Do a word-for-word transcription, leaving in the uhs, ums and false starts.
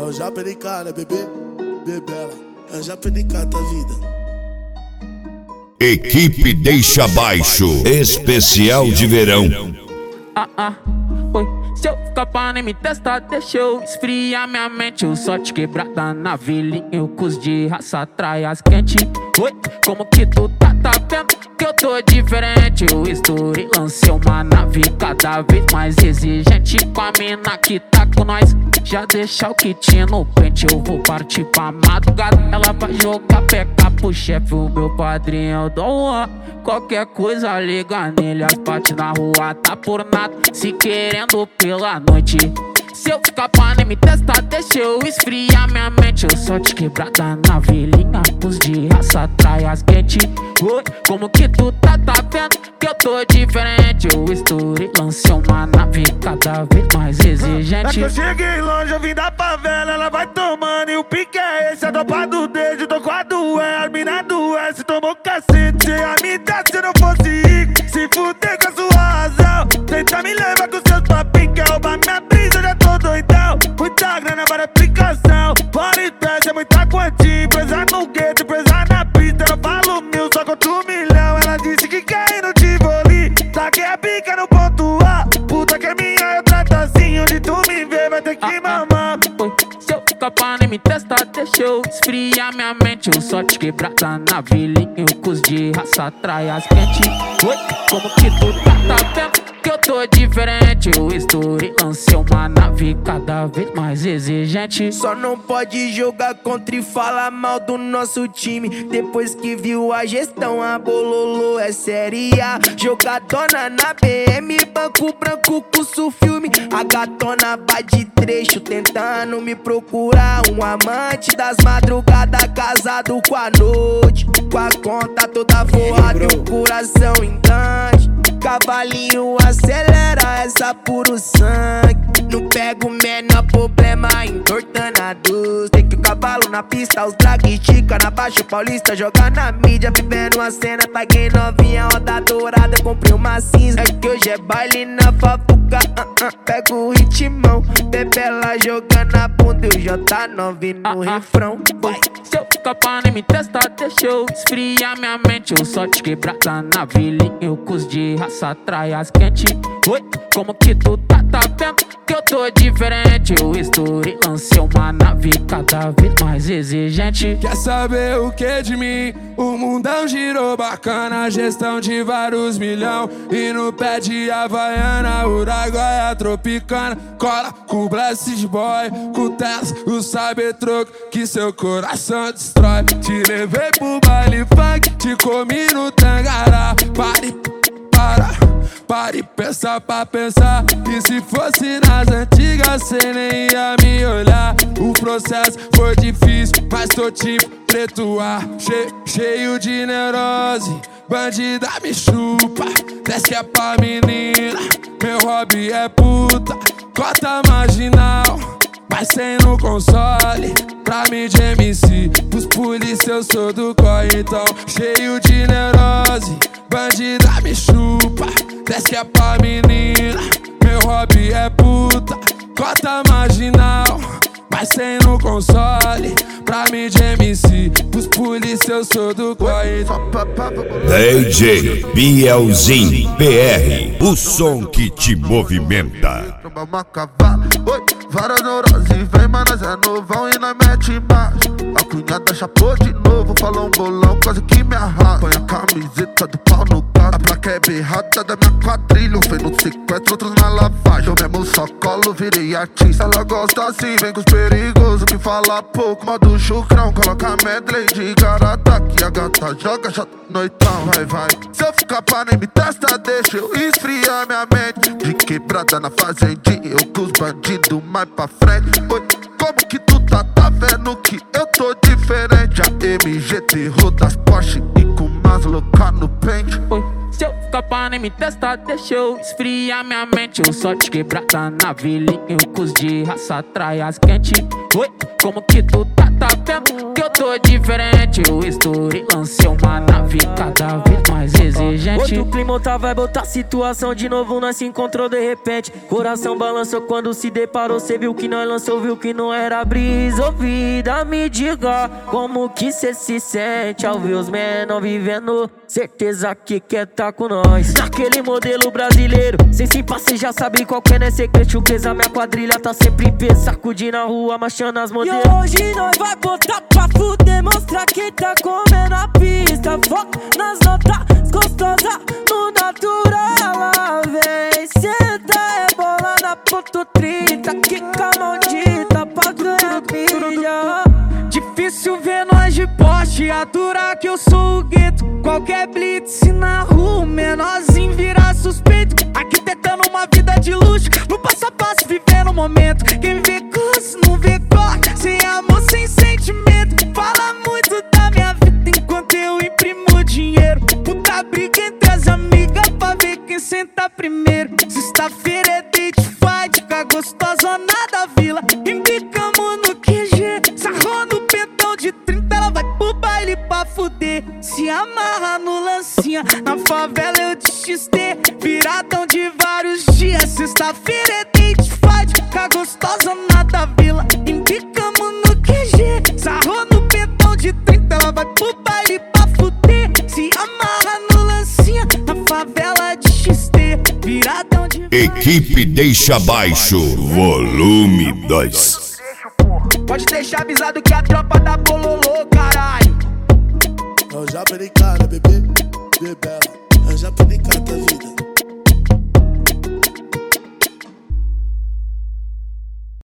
o Japa de cara, bebê, bebela. É o Japa de cara da vida. Equipe Deixa Abaixo, especial de verão. Ah, ah, oi. Se eu ficar pra nem me testar, deixa eu esfriar minha mente. Eu só te quebrada na vilinha, com os de raça traias quente. Oi, como que tu tá, tá vendo que eu tô diferente? Eu estourei, lancei uma nave cada vez mais exigente. Com a mina que tá com nós, já deixa o kit no pente. Eu vou partir pra madrugada, ela vai jogar peca pro chefe, o meu padrinho Dom Juan. Qualquer coisa liga nele, as partes na rua tá por nada, se querendo pela noite. Se eu ficar pra nem me testar, deixa eu esfriar minha mente. Eu só te quebrada na vilinha, pus de raça traias quente. Oi, como que tu tá, tá vendo que eu tô diferente? Eu estourei, lancei uma nave cada vez mais exigente. É que eu cheguei longe, eu vim da favela, ela vai tomando e o pique é esse. É tropa do dedo, tô com a do E, a mina do S, tomou cacete. Se a me der, se não fosse rico, se fuder com a sua razão. Tenta me levar com seus papinhos, quer roubar minha brisa, eu já tô doidão. Muita grana para aplicação, fora e teste, é muita quantia. Presa no gueto, presa na pista, eu falo mil, só conto um milhão. Ela disse que quer ir no Tivoli, taquei a pica no ponto A. Puta que é minha, eu trato assim, onde tu me vê vai ter que ah, mamar. Oi, se eu ficar pra nem me testar, deixa eu esfriar minha mente. Eu só te quebrada na vilinha, com os de raça traias quente. Oi, como que tu tá, tá vendo que eu tô diferente? Eu estourei, lancei uma nave cada vez mais exigente. Só não pode jogar contra e falar mal do nosso time. Depois que viu a gestão, a Bololô é série A. Jogadona na B M, banco branco, curso filme. A gatona vai de trecho, tentando me procurar um amante das madrugadas, casado com a noite, com a conta toda forrada e o coração engante. Cavalinho acelera essa puro sangue. Não pego o menor problema entortando a doce. Tem que o cavalo na pista, os drag estica na Baixo Paulista, joga na mídia, vivendo a cena. Tá gay novinha, onda dourada, comprei uma cinza. É que hoje é baile na fafuca, uh, uh, pego o ritmão. Bebela jogando a bunda e o J nove no ah, refrão. Vai. Se eu ficar pra nem me testar, deixa eu esfriar minha mente. Eu só te quebrada na vilinha, com os de raça traias quente. Oi, como que tu tá, tá vendo que eu tô diferente? Eu estourei, lancei uma nave cada vez mais exigente. Quer saber o que de mim? O mundão girou bacana, gestão de vários milhão. E no pé de Havaiana, Uruguaia tropicana. Cola com Blessed Boy, com Tesla, o Cybertruck, que seu coração destrói. Te levei pro baile funk, te comi no Tangará. Pare, para, pare, pensa pra pensar. Que se fosse nas antigas, cê nem ia me olhar. O processo foi difícil, mas tô tipo preto ar, che cheio de neurose. Bandida me chupa, desce que é pra menina. Meu hobby é puta, cota marginal, mas sem no console. Pra mim de M C, pros polícia eu sou do corre. Então cheio de neurose, bandida me chupa, desce que é pra menina. Meu hobby é puta, cota marginal, mas sem no console. Pra mim de M C, pros polícia eu sou do corre. D J Bielzinho P R, o som que te movimenta. Várias neuroses, vem, mas nós é novão e nós mete embaixo. A cunhada chapou de novo, falou um bolão, quase que me arrasta. Põe a camiseta do pau no gato, a placa é berrada da minha quadrilha. Um foi no sequestro, outros na lavagem. Eu mesmo só colo, virei artista. Ela gosta assim, vem com os perigosos que fala pouco. Modo chucrão, coloca medley de garata, que a gata joga chato noitão, vai, vai. Se eu ficar pra nem me testa, deixa eu esfriar minha mente. De quebrada na fazendinha, eu com os bandidos mais pra frente. Oi, como que tu tá, tá vendo que eu tô diferente? A M G T roda as Porsche e com umas loucas no pente. Oi, se eu ficar pra nem me testar, deixa eu esfriar minha mente. Eu só te quebrada na vilinha, com os de raça traias quente. Oi, como que tu tá, tá vendo que eu tô diferente. Eu estourei, lancei uma nave cada vez mais exigente. Outro clima, outra vibe, outra situação. De novo nós se encontrou de repente. Coração balançou quando se deparou. Cê viu que nós lançou, viu que não era brisa. Ô vida, me diga como que cê se sente ao ver os menor vivendo. Certeza que quer tá com nós naquele modelo brasileiro. Sem se cê já sabe qual que é, né? Secreto, pesa minha quadrilha tá sempre em peso. Sacudindo a rua, marchando as modelos. E hoje nós vai botar pra fuder, mostrar quem tá comendo a pista. Foca nas notas gostosas, no natural. Ela vem, senta, é bola na ponto trinta. Quica maldita pra ganhar milha. Difícil ver nós de poste, aturar que eu sou o gueto. Qualquer blitz na rua, menorzinho vira suspeito. Arquitetando uma vida de luxo, no passo a passo vivendo o momento. Quem vê curso não vê corte, sem amor, sem sentimento. Fala muito da minha vida enquanto eu imprimo dinheiro. Puta briga entre as amigas pra ver quem senta primeiro. Sexta-feira é date fight, fica gostosona da vila. Embicamos no Q G, sarrou no pentão de trinta. Ela vai pro baile pra fuder, se amarra no lancinha. Na favela eu de X T, viradão de vários dias. Sexta-feira é date fight, fica gostosona da vila. Embicamos no Q G, sarrou no pentão de trinta. Ela vai pro baile pra fuder, se amarra no lancinha. Na favela de X T, viradão de Equipe Deixa Baixo, volume dois. Pode deixar avisado que a tropa da bololô, caralho. Eu já perei cara, bebê, bebela. Eu já perei cara da vida.